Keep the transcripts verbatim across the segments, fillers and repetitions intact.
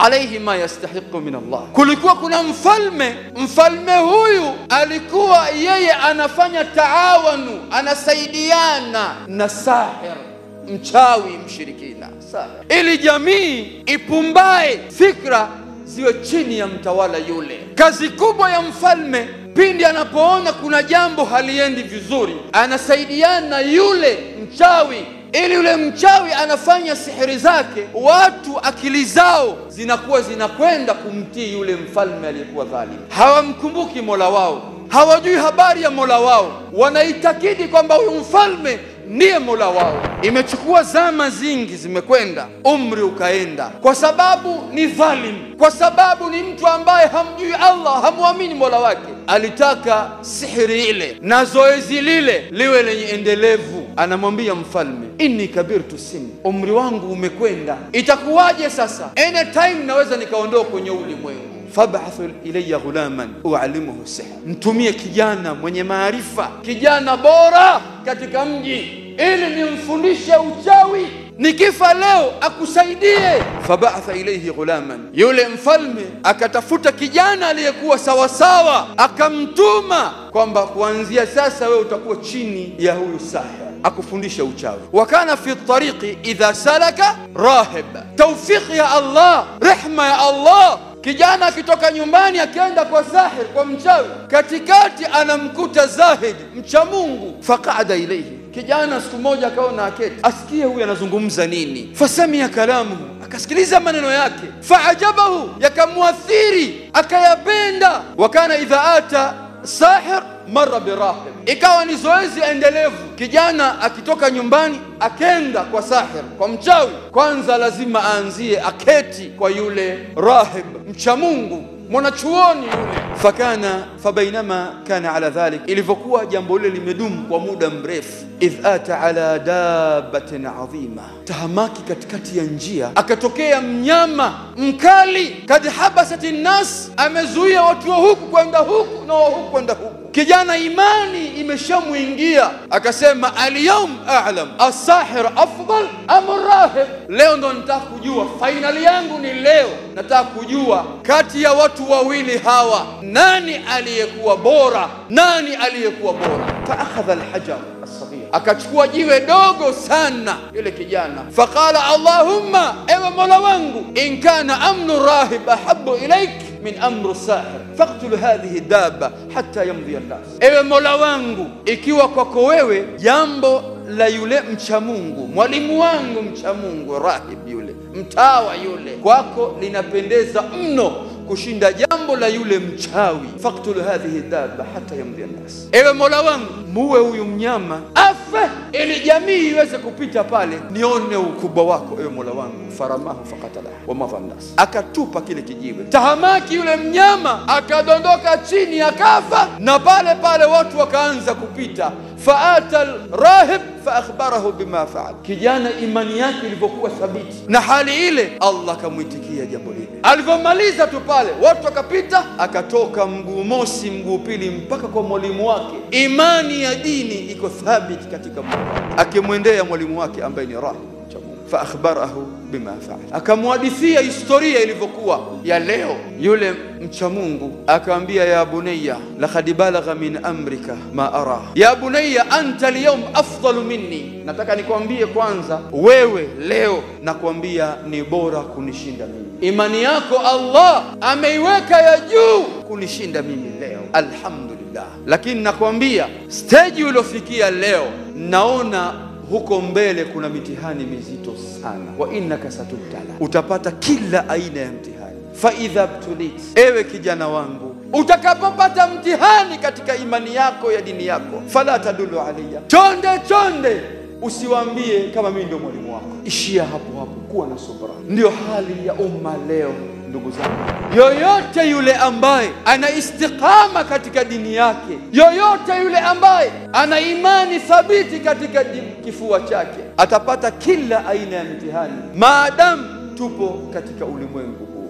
alayhi ma yastahiqu min Allah. Kulikuwa kuna mfalme, mfalme huyu alikuwa yeye anafanya taawanu, anasaidiana na sahir, mchawi mshirikina, sahir, ili jamii ipumbae, fikra ziwe chini ya mtawala yule. Kazi kubwa ya mfalme pindi anapoona kuna jambo haliendi vizuri, anasaidiana yule mchawi, ili yule mchawi anafanya sihiri zake, watu akili zao zinakuwa zinakwenda kumtii yule mfalme aliyekuwa dhalim. Hawamkumbuki Mola wao, hawajui habari ya Mola wao, wanaitakidi kwamba huyu mfalme ndiye Mola wao. Imechukua zama zingi zimekwenda, umri ukaenda, kwa sababu ni dhalim, kwa sababu ni mtu ambaye hamjui Allah, hamuamini Mola wake. Alitaka sihiri ile na zoezi lile liwe lenye endelevu. Anamwambia mfalme, inni kabirtu sin, umri wangu umekwenda, itakuwaje sasa? Anytime naweza nikaondoka kwenye ulimwengu. Fab'ath ilayya ghulaman u'allimuhu sihr, mtumie kijana mwenye maarifa, kijana bora katika mji, ili nimfundishe uchawi, nikifa leo akusaidie. Fab'atha ilayhi ghulaman, yule mfalme akatafuta kijana aliyekuwa sawa sawa, akamtuma kwamba kuanzia sasa wewe utakuwa chini ya huyu sahir, akufundisha uchawi. Wakana fi tariqi idha salaka rahib, tawfiq ya Allah, rehma ya Allah. Kijana akitoka nyumbani akienda kwa sahir, kwa mchawi, katikati anamkuta zahid, mcha Mungu. Faqada ilayhi, kijana siku moja akaona aketi asikie huyu anazungumza nini. Fasamia kalamuhu, akasikiliza maneno yake. Faajabahu, yakamuathiri, akayapenda. Wakana idha ata sahir marra birahib, ikawa ni zoezi endelevu. Kijana akitoka nyumbani akenda kwa sahir, kwa mchawi, kwanza lazima aanzie aketi kwa yule rahib, mcha Mungu, mwanachuoni yule. Fakana fabainama kana ala dhalik, ilivyokuwa jambo lile limedumu kwa muda mrefu, idh ata ala dabbatin adhima, tahamaki katikati ya njia akatokea mnyama mkali. Kad habasati nas, amezuia watu wa huku kwenda huku na wa huku kwenda huku. Kijana imani imeshamuingia, akasema al-yawm a'lam as-sahir afdal am ar-rahib, leo ndo nataka kujua, finali yangu ni leo, nataka kujua kati ya watu wawili hawa nani aliyekuwa bora, nani aliyekuwa bora. Fa akhadha al-hajar as-saghir, akachukua jiwe dogo sana yule kijana. Faqala Allahumma, ewe Mola wangu, in kana amnu rahib ahabbu ilaik min amru sahir faqtul hadhihi dabba hatta yamdhi an-nas, ewe Mola wangu, ikiwa kwako wewe jambo la yule mcha Mungu, mwalimu wangu mcha Mungu, rahib yule, mtawa yule, kwako linapendeza mno kushinda jambo la yule mchawi. Faqtul hadhihi dabba hatta yamdhi an-nas, ewe Mola wangu, muwe huyu mnyama afe, ili jamii iweze kupita pale, nione ukubwa wako, ewe Mola wangu. Faramahu faqatala wa madha an-nas, akatupa kile kijiwe. Tahamaki yule mnyama akadondoka chini, akafa, na pale pale watu wakaanza kupita. Faata al-rahib fa akhbarahu bima faal, kijana imani yake ilivyokuwa thabiti na hali ile, Allah kamuitikia jambo lile. Alivomaliza tu pale watu wakapita, akatoka mguu mosi mguu pili mpaka kwa mwalimu wake. Imani ya dini iko thabiti katika Mungu, akimwendea mwalimu wake ambaye ni rahib cha Mungu. Fa akhbarahu bima faal, akamhadithia historia ilivyokuwa ya leo. Yule mcha Mungu akamwambia, ya bunayya laqad balagha min amrika ma ara, ya bunayya anta al-yawm afdalu minni, nataka nikwambie kwanza, wewe leo nakwambia ni bora kunishinda mimi. Imani yako Allah ameiweka ya juu kunishinda mimi leo, alhamdulillah. Lakini nakwambia stage uliofikia leo, naona huko mbele kuna mitihani mizito sana. Wa innaka satubtala, utapata kila aina ya mtihani. Fa idha btulit, ewe kijana wangu, utakapopata mtihani katika imani yako ya dini yako, fala tadulu alayya, chonde chonde usiwaambie kama mimi ndio mwalimu wako, ishia hapo hapo, kuwa na subra. Ndio hali ya umma leo ndugu zangu. Yoyote yule ambaye ana istiqama katika dini yake, yoyote yule ambaye ana imani thabiti katika kifua chake, atapata kila aina ya mtihani maadamu tupo katika ulimwengu huu.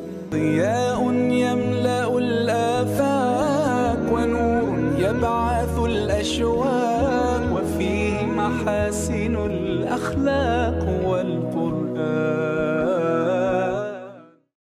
Diyaun yamla'u al-afaq wa nurun yab'athu al-ashwaq wa fihi mahasinul akhlaq wal